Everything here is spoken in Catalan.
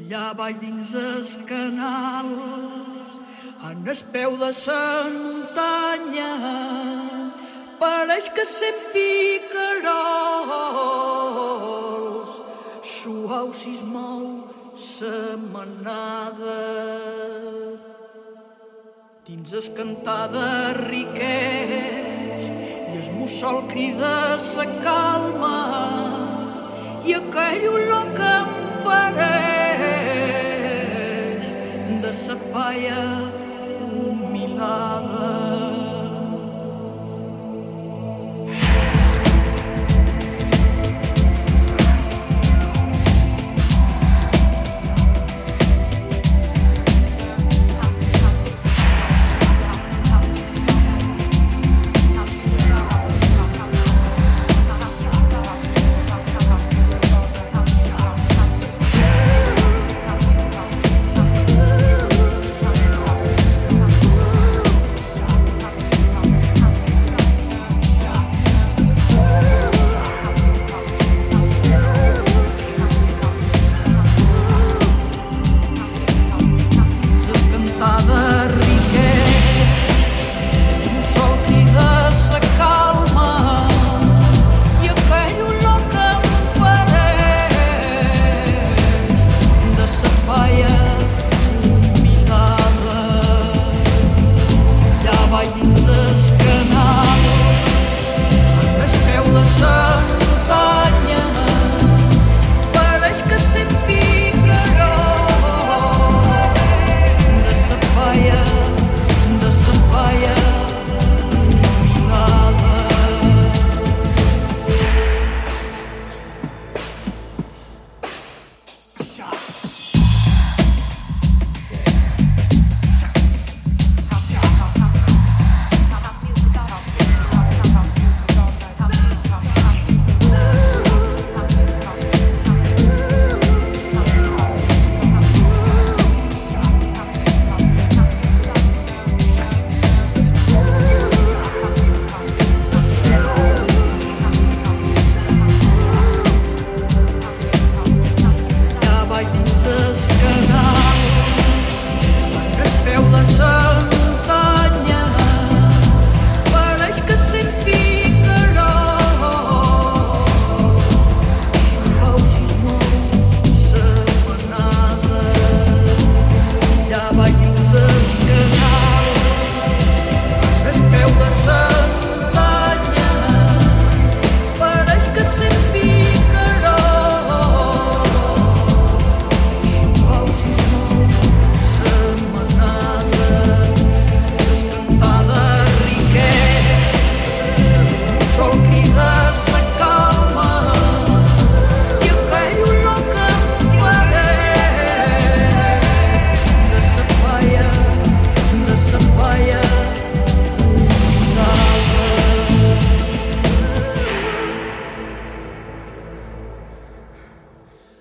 Allà baix dins els canals, en el peu de la muntanya, pareix que sent picarols, suau si es mou la manada. Dins es cantar de riquets i el mussol crida sa calma i aquell olor que em pareix de sa palla